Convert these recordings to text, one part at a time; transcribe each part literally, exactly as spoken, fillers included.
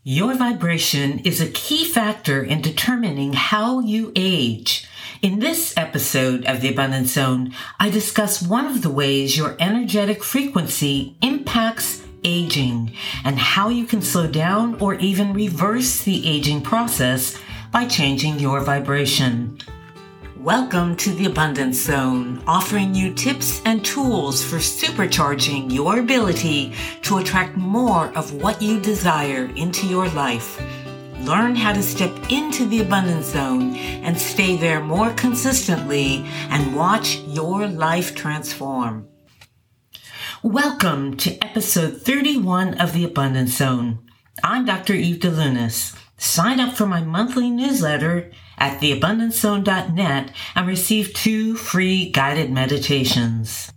Your vibration is a key factor in determining how you age. In this episode of The Abundance Zone, I discuss one of the ways your energetic frequency impacts aging and how you can slow down or even reverse the aging process by changing your vibration. Welcome to The Abundance Zone, offering you tips and tools for supercharging your ability to attract more of what you desire into your life. Learn how to step into the Abundance Zone and stay there more consistently and watch your life transform. Welcome to episode thirty-one of The Abundance Zone. I'm Doctor Eve DeLunas. Sign up for my monthly newsletter at the abundance zone dot net and receive two free guided meditations.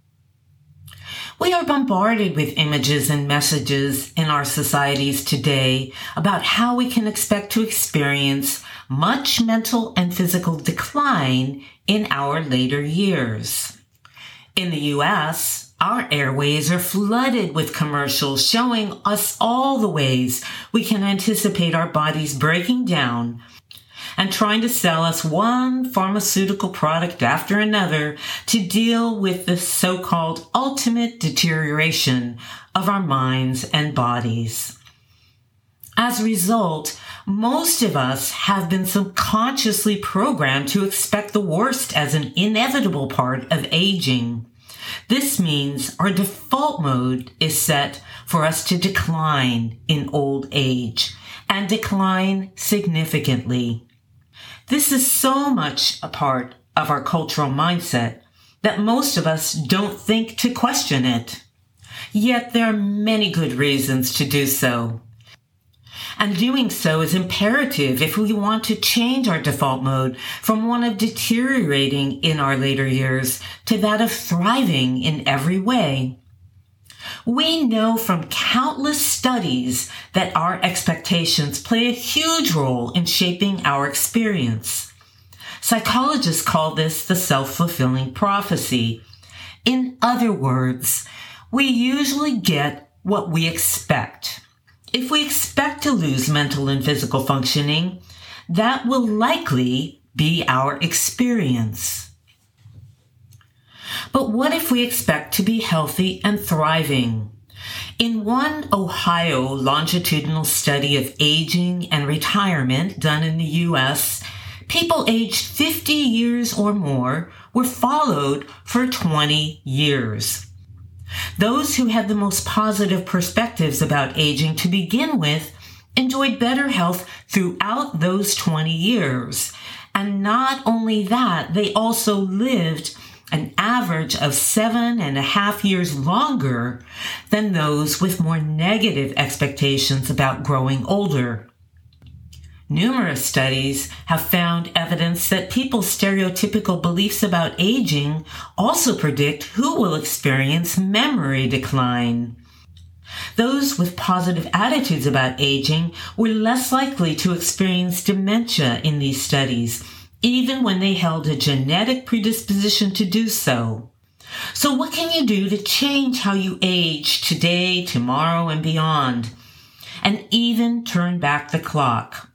We are bombarded with images and messages in our societies today about how we can expect to experience much mental and physical decline in our later years. In the U S, our airways are flooded with commercials showing us all the ways we can anticipate our bodies breaking down and trying to sell us one pharmaceutical product after another to deal with the so-called ultimate deterioration of our minds and bodies. As a result, most of us have been subconsciously programmed to expect the worst as an inevitable part of aging. This means our default mode is set for us to decline in old age and decline significantly. This is so much a part of our cultural mindset that most of us don't think to question it. Yet there are many good reasons to do so. And doing so is imperative if we want to change our default mode from one of deteriorating in our later years to that of thriving in every way. We know from countless studies that our expectations play a huge role in shaping our experience. Psychologists call this the self-fulfilling prophecy. In other words, we usually get what we expect. If we expect to lose mental and physical functioning, that will likely be our experience. But what if we expect to be healthy and thriving? In one Ohio longitudinal study of aging and retirement done in the U S, people aged fifty years or more were followed for twenty years. Those who had the most positive perspectives about aging to begin with enjoyed better health throughout those twenty years. And not only that, they also lived an average of seven and a half years longer than those with more negative expectations about growing older. Numerous studies have found evidence that people's stereotypical beliefs about aging also predict who will experience memory decline. Those with positive attitudes about aging were less likely to experience dementia in these studies, even when they held a genetic predisposition to do so. So what can you do to change how you age today, tomorrow, and beyond, and even turn back the clock?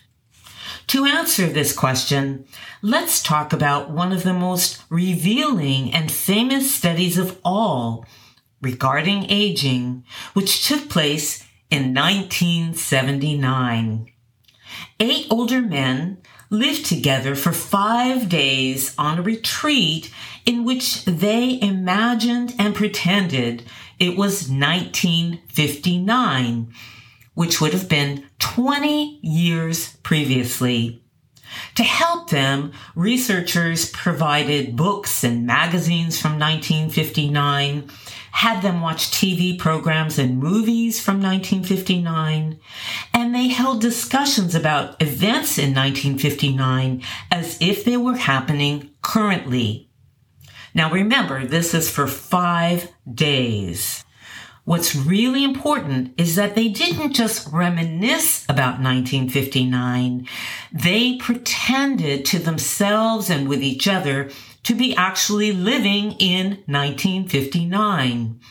To answer this question, let's talk about one of the most revealing and famous studies of all regarding aging, which took place in nineteen seventy-nine. Eight older men lived together for five days on a retreat in which they imagined and pretended it was nineteen fifty-nine, which would have been twenty years previously. To help them, researchers provided books and magazines from nineteen fifty-nine, had them watch T V programs and movies from nineteen fifty-nine, and they held discussions about events in nineteen fifty-nine as if they were happening currently. Now remember, this is for five days. What's really important is that they didn't just reminisce about nineteen fifty-nine. They pretended to themselves and with each other to be actually living in nineteen fifty-nine.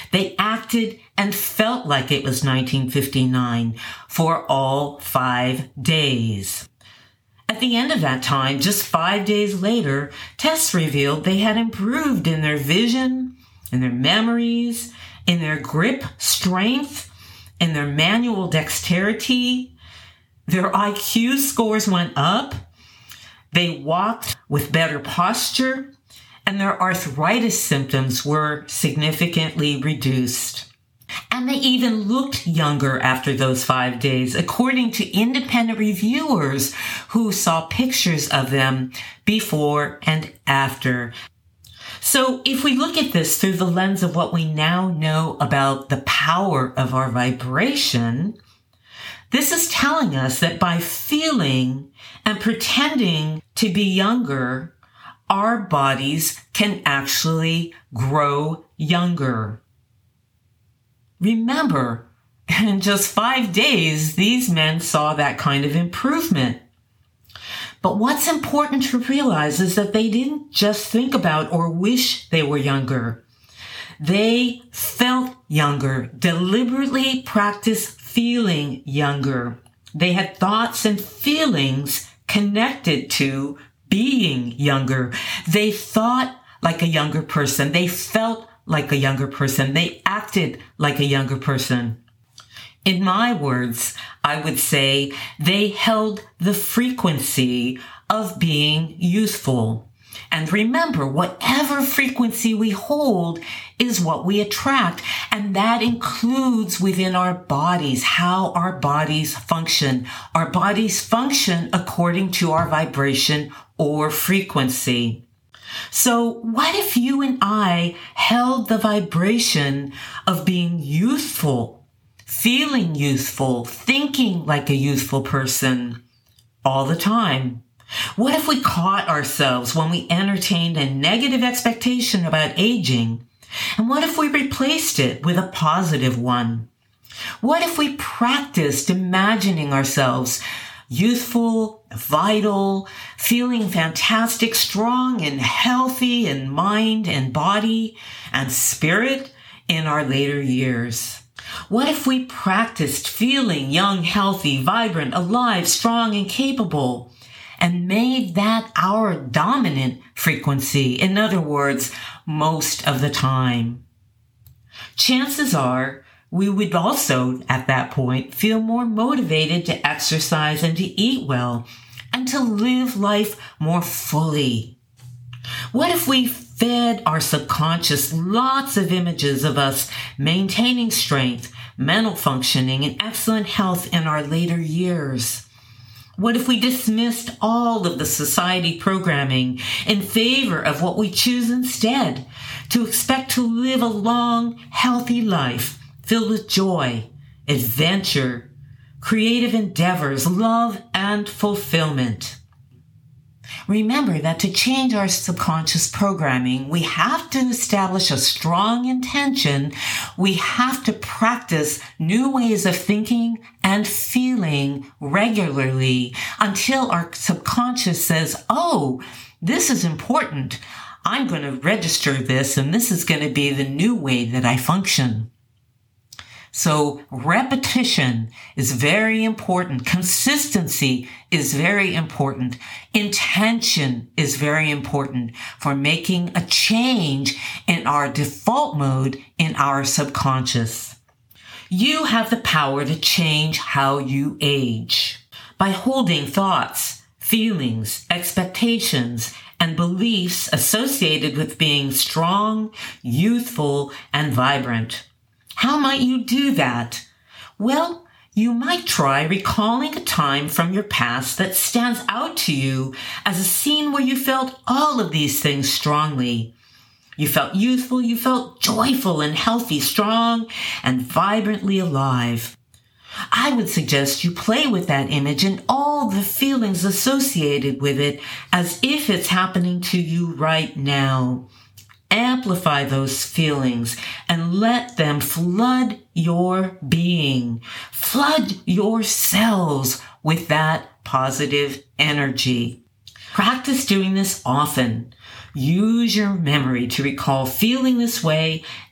They acted and felt like it was nineteen fifty-nine for all five days. At the end of that time, just five days later, tests revealed they had improved in their vision, in their memories, in their grip strength, in their manual dexterity. Their I Q scores went up. They walked with better posture, and their arthritis symptoms were significantly reduced. And they even looked younger after those five days, according to independent reviewers who saw pictures of them before and after. So if we look at this through the lens of what we now know about the power of our vibration, this is telling us that by feeling and pretending to be younger, our bodies can actually grow younger. Remember, in just five days, these men saw that kind of improvement. But what's important to realize is that they didn't just think about or wish they were younger. They felt younger, deliberately practiced feeling younger. They had thoughts and feelings connected to being younger. They thought like a younger person. They felt like a younger person. They acted like a younger person. In my words, I would say they held the frequency of being youthful. And remember, whatever frequency we hold is what we attract. And that includes within our bodies, how our bodies function. Our bodies function according to our vibration or frequency. So what if you and I held the vibration of being youthful, feeling youthful, thinking like a youthful person all the time? What if we caught ourselves when we entertained a negative expectation about aging? And what if we replaced it with a positive one? What if we practiced imagining ourselves youthful, vital, feeling fantastic, strong and healthy in mind and body and spirit in our later years? What if we practiced feeling young, healthy, vibrant, alive, strong, and capable, and made that our dominant frequency? In other words, most of the time. Chances are we would also, at that point, feel more motivated to exercise and to eat well and to live life more fully. What if we fed our subconscious lots of images of us maintaining strength, mental functioning, and excellent health in our later years? What if we dismissed all of the society programming in favor of what we choose instead, to expect to live a long, healthy life filled with joy, adventure, creative endeavors, love, and fulfillment? Remember that to change our subconscious programming, we have to establish a strong intention. We have to practice new ways of thinking and feeling regularly until our subconscious says, oh, this is important. I'm going to register this, and this is going to be the new way that I function. So repetition is very important. Consistency is very important. Intention is very important for making a change in our default mode in our subconscious. You have the power to change how you age by holding thoughts, feelings, expectations, and beliefs associated with being strong, youthful, and vibrant. How might you do that? Well, you might try recalling a time from your past that stands out to you as a scene where you felt all of these things strongly. You felt youthful, you felt joyful and healthy, strong and vibrantly alive. I would suggest you play with that image and all the feelings associated with it as if it's happening to you right now. Amplify those feelings and let them flood your being. Flood your cells with that positive energy. Practice doing this often. Use your memory to recall feeling this way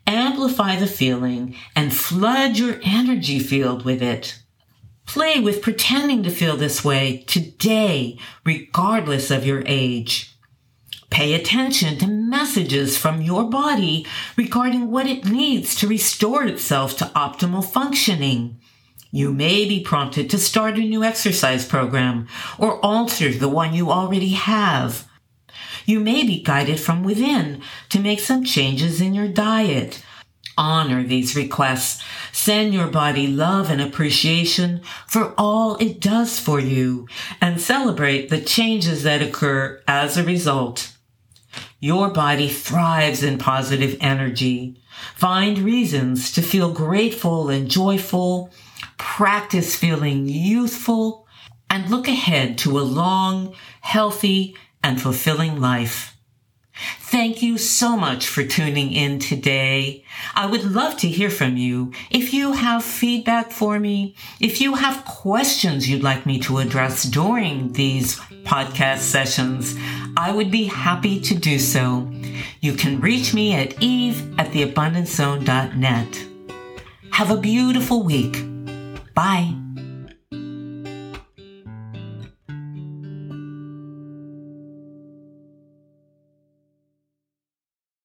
Amplify the feeling and flood your energy field with it. Play with pretending to feel this way today, regardless of your age. Pay attention to messages from your body regarding what it needs to restore itself to optimal functioning. You may be prompted to start a new exercise program or alter the one you already have. You may be guided from within to make some changes in your diet. Honor these requests. Send your body love and appreciation for all it does for you and celebrate the changes that occur as a result. Your body thrives in positive energy. Find reasons to feel grateful and joyful. Practice feeling youthful and look ahead to a long, healthy, and fulfilling life. Thank you so much for tuning in today. I would love to hear from you. If you have feedback for me, if you have questions you'd like me to address during these podcast sessions, I would be happy to do so. You can reach me at eve at the abundance zone dot net. Have a beautiful week. Bye.